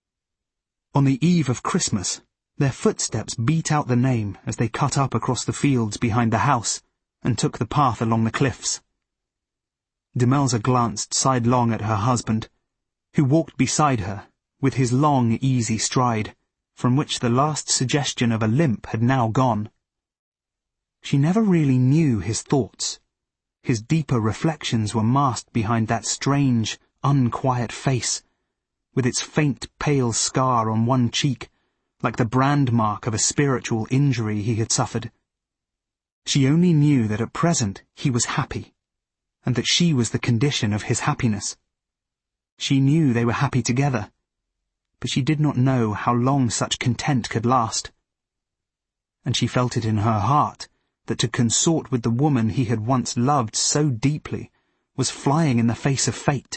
On the eve of Christmas, their footsteps beat out the name as they cut up across the fields behind the house and took the path along the cliffs. Demelza glanced sidelong at her husband, who walked beside her with his long, easy stride, from which the last suggestion of a limp had now gone. She never really knew his thoughts. His deeper reflections were masked behind that strange, unquiet face, with its faint, pale scar on one cheek, like the brand mark of a spiritual injury he had suffered. She only knew that at present he was happy, and that she was the condition of his happiness. She knew they were happy together, but she did not know how long such content could last. And she felt it in her heart that to consort with the woman he had once loved so deeply was flying in the face of fate.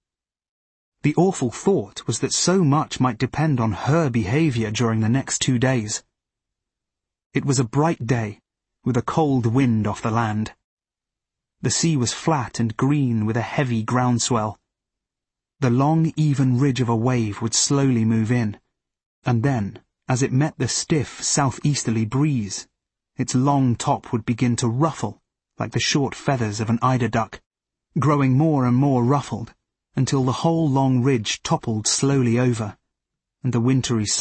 The awful thought was that so much might depend on her behaviour during the next 2 days. It was a bright day, with a cold wind off the land. The sea was flat and green with a heavy groundswell. The long, even ridge of a wave would slowly move in, and then, as it met the stiff, southeasterly breeze, its long top would begin to ruffle like the short feathers of an eider duck, growing more and more ruffled, until the whole long ridge toppled slowly over, and the wintry